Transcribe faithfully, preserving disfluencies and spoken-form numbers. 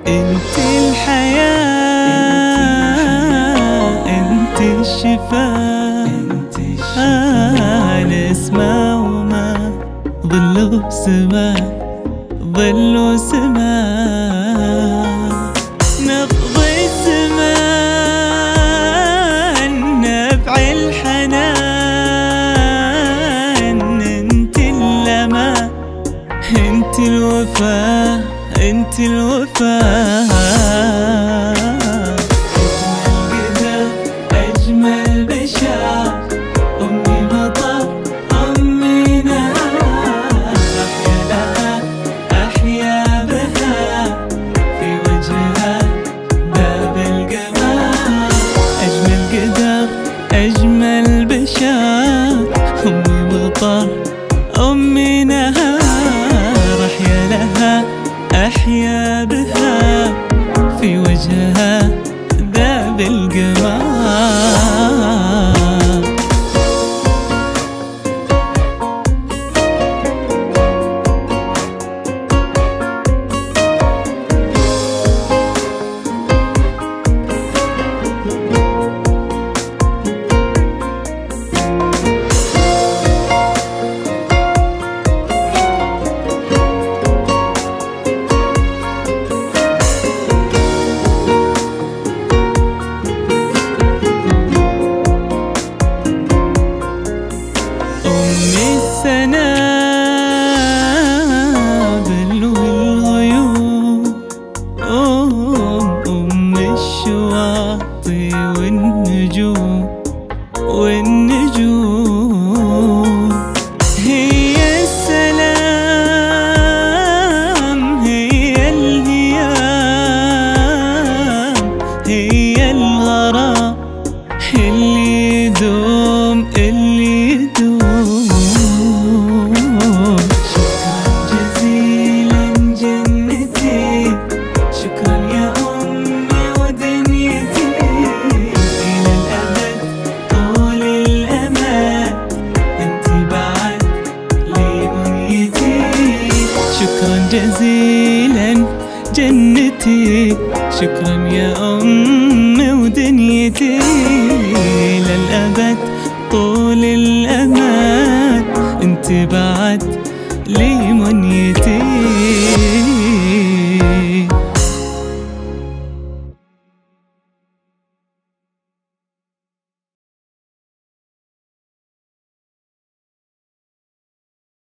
انت الحياة، انت الشفاء، نسمة وما ظل وسماء، ظل وسماء، نبض الزمان، نبع الحنان، انت اللمى، انت الوفاء، انت الوفاء. أجمل بشار، أمي مطر، أمي نهار، أحيا لها أحيا بها، في وجهها باب القمر. أجمل قدر، أجمل بشار، أمي مطر، أمي نهار، أحيا لها أحيا بها، في وجهها ذاب القمر. السنابل والغيوم، أم الشواطئ والنجوم والنجوم، هي السلام، هي الهيام، هي الغرام اللي يدوم، اللي يدوم. شكرا جزيلا جنتي، شكرا يا أمي ودنيتي، إلى الأبد طول الأمان، أنت بعد لي بنيتي. شكرا جزيلا جنتي، شكرا يا أمي ودنيتي، إلى الأبد طول الأمان.